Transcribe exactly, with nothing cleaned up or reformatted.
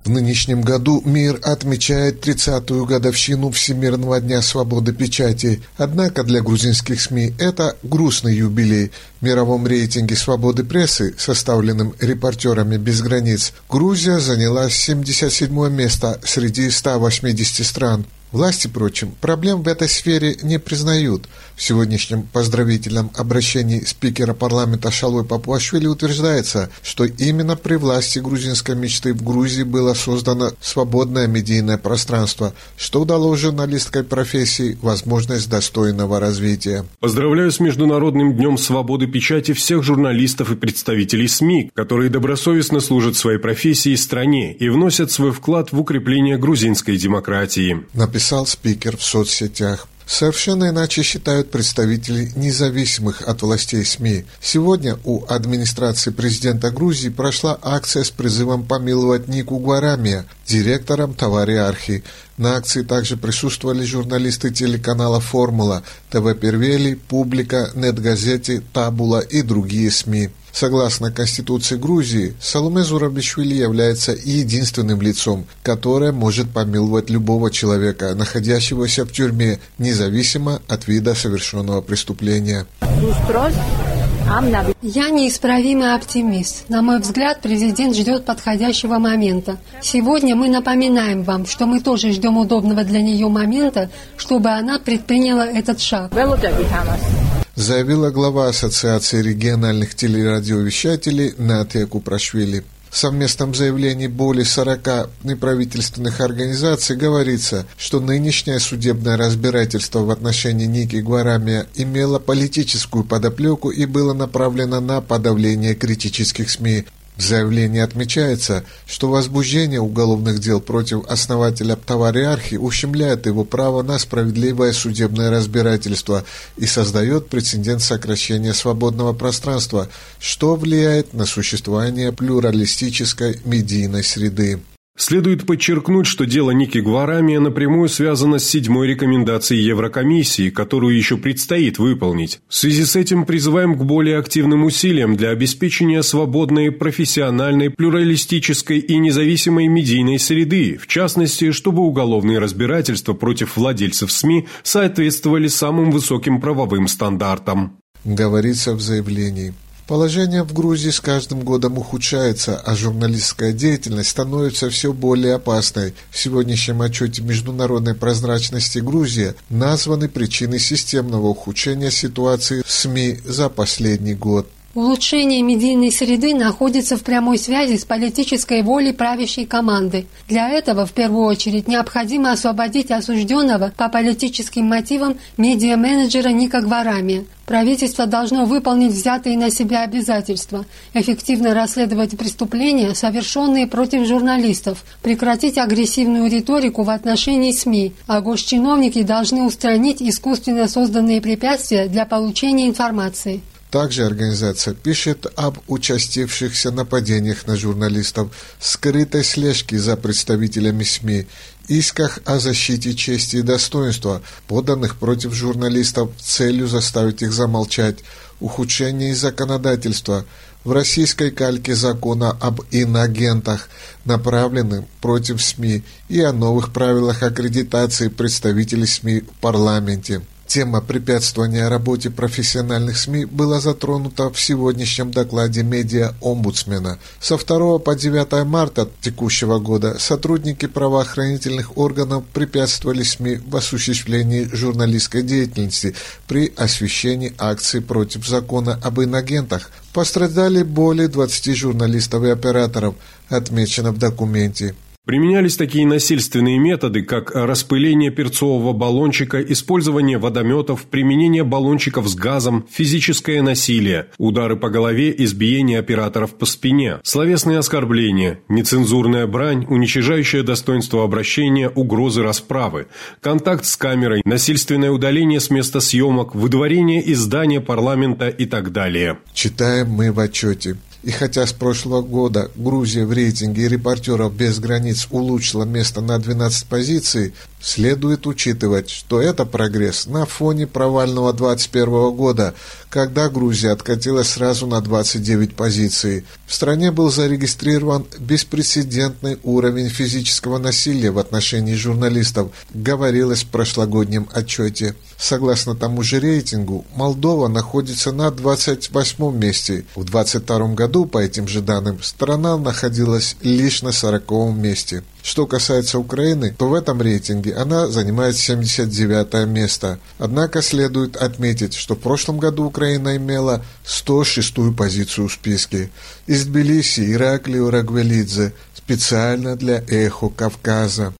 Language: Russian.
В нынешнем году мир отмечает тридцатую годовщину Всемирного дня свободы печати. Однако для грузинских СМИ это грустный юбилей. В мировом рейтинге свободы прессы, составленном «Репортерами без границ», Грузия заняла семьдесят седьмое место среди ста восьмидесяти стран. Власти, впрочем, проблем в этой сфере не признают. В сегодняшнем поздравительном обращении спикера парламента Шалой Папуашвили утверждается, что именно при власти грузинской мечты в Грузии было создано свободное медийное пространство, что дало журналистской профессии возможность достойного развития. Поздравляю с Международным днем свободы печати всех журналистов и представителей СМИ, которые добросовестно служат своей профессии и стране и вносят свой вклад в укрепление грузинской демократии. Написал спикер в соцсетях. Совершенно иначе считают представители независимых от властей СМИ. Сегодня у администрации президента Грузии прошла акция с призывом помиловать Нику Гварамия, директором Тавари-Архи. На акции также присутствовали журналисты телеканала «Формула», ТВ Первели, Публика, Нетгазети, Табула и другие СМИ. Согласно Конституции Грузии, Саломе Зурабишвили является единственным лицом, которое может помиловать любого человека, находящегося в тюрьме, независимо от вида совершенного преступления. Я неисправимый оптимист. На мой взгляд, президент ждет подходящего момента. Сегодня мы напоминаем вам, что мы тоже ждем удобного для нее момента, чтобы она предприняла этот шаг. Заявила глава Ассоциации региональных телерадиовещателей Натия Купрашвили. В совместном заявлении более сорока неправительственных организаций говорится, что нынешнее судебное разбирательство в отношении Ники Гварамия имело политическую подоплеку и было направлено на подавление критических СМИ. В заявлении отмечается, что возбуждение уголовных дел против основателя Тавари-Архи ущемляет его право на справедливое судебное разбирательство и создает прецедент сокращения свободного пространства, что влияет на существование плюралистической медийной среды. Следует подчеркнуть, что дело Ники Гварамия напрямую связано с седьмой рекомендацией Еврокомиссии, которую еще предстоит выполнить. В связи с этим призываем к более активным усилиям для обеспечения свободной, профессиональной, плюралистической и независимой медийной среды, в частности, чтобы уголовные разбирательства против владельцев СМИ соответствовали самым высоким правовым стандартам. Говорится в заявлении. Положение в Грузии с каждым годом ухудшается, а журналистская деятельность становится все более опасной. В сегодняшнем отчете международной прозрачности Грузии названы причины системного ухудшения ситуации в СМИ за последний год. Улучшение медийной среды находится в прямой связи с политической волей правящей команды. Для этого, в первую очередь, необходимо освободить осужденного по политическим мотивам медиа-менеджера Ника Гварамия. Правительство должно выполнить взятые на себя обязательства, эффективно расследовать преступления, совершенные против журналистов, прекратить агрессивную риторику в отношении СМИ, а госчиновники должны устранить искусственно созданные препятствия для получения информации. Также организация пишет об участившихся нападениях на журналистов, скрытой слежке за представителями СМИ, исках о защите чести и достоинства, поданных против журналистов с целью заставить их замолчать, ухудшении законодательства, в российской кальке закона об иноагентах, направленным против СМИ, и о новых правилах аккредитации представителей СМИ в парламенте. Тема препятствования работе профессиональных СМИ была затронута в сегодняшнем докладе медиа-омбудсмена. Со второго по девятое марта текущего года сотрудники правоохранительных органов препятствовали СМИ в осуществлении журналистской деятельности при освещении акций против закона об инагентах. Пострадали более двадцати журналистов и операторов, отмечено в документе. Применялись такие насильственные методы, как распыление перцового баллончика, использование водометов, применение баллончиков с газом, физическое насилие, удары по голове, избиение операторов по спине, словесные оскорбления, нецензурная брань, уничижающее достоинство обращения, угрозы расправы, контакт с камерой, насильственное удаление с места съемок, выдворение из здания парламента и так далее. Читаем мы в отчете. И хотя с прошлого года Грузия в рейтинге «Репортеров без границ» улучшила место на двенадцать позиций, следует учитывать, что это прогресс на фоне провального двадцать первого года, когда Грузия откатилась сразу на двадцать девять позиций. В стране был зарегистрирован беспрецедентный уровень физического насилия в отношении журналистов, говорилось в прошлогоднем отчете. Согласно тому же рейтингу, Молдова находится на двадцать восьмом месте. В двадцать втором году, по этим же данным, страна находилась лишь на сороковом месте. Что касается Украины, то в этом рейтинге она занимает семьдесят девятое место. Однако следует отметить, что в прошлом году Украина имела сто шестую позицию в списке. Из Тбилиси Ираклий Рагвелидзе специально для «Эхо Кавказа».